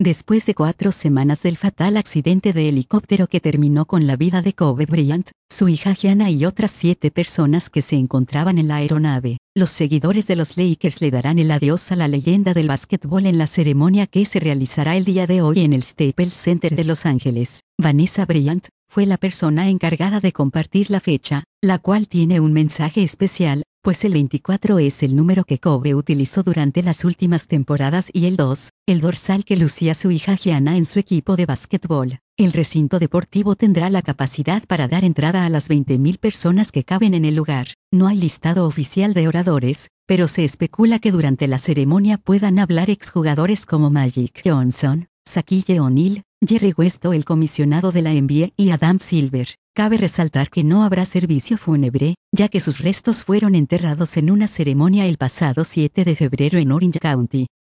Después de 4 semanas del fatal accidente de helicóptero que terminó con la vida de Kobe Bryant, su hija Gianna y otras 7 personas que se encontraban en la aeronave, los seguidores de los Lakers le darán el adiós a la leyenda del básquetbol en la ceremonia que se realizará el día de hoy en el Staples Center de Los Ángeles. Vanessa Bryant fue la persona encargada de compartir la fecha, la cual tiene un mensaje especial, pues el 24 es el número que Kobe utilizó durante las últimas temporadas y el 2, el dorsal que lucía su hija Gianna en su equipo de básquetbol. El recinto deportivo tendrá la capacidad para dar entrada a las 20.000 personas que caben en el lugar. No hay listado oficial de oradores, pero se especula que durante la ceremonia puedan hablar exjugadores como Magic Johnson, Shaquille O'Neal, Jerry West o el comisionado de la NBA y Adam Silver. Cabe resaltar que no habrá servicio fúnebre, ya que sus restos fueron enterrados en una ceremonia el pasado 7 de febrero en Orange County.